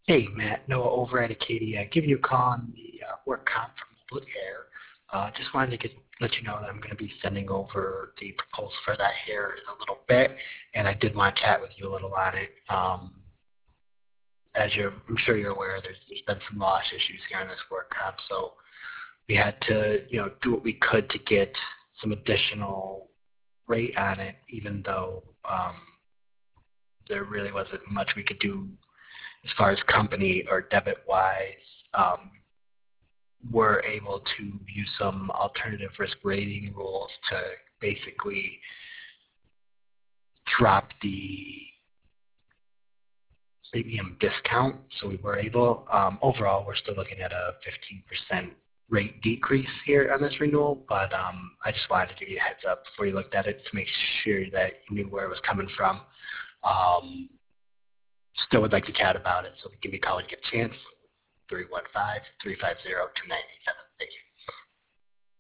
Hey, Matt, Noah over at Acadia, giving you a call on the work comp from Mobile Air. Just wanted to let you know that I'm going to be sending over the proposal for that here in a little bit, and I did want to chat with you a little on it. I'm sure you're aware, there's been some loss issues here on this work comp, so we had to, do what we could to get some additional rate on it, even though there really wasn't much we could do as far as company or debit wise. We're able to use some alternative risk rating rules to basically drop the premium discount. So we were able, overall, we're still looking at a 15% rate decrease here on this renewal, but I just wanted to give you a heads up before you looked at it to make sure that you knew where it was coming from. Still would like to chat about it, so give me a call when you get a chance. 315-350-2987.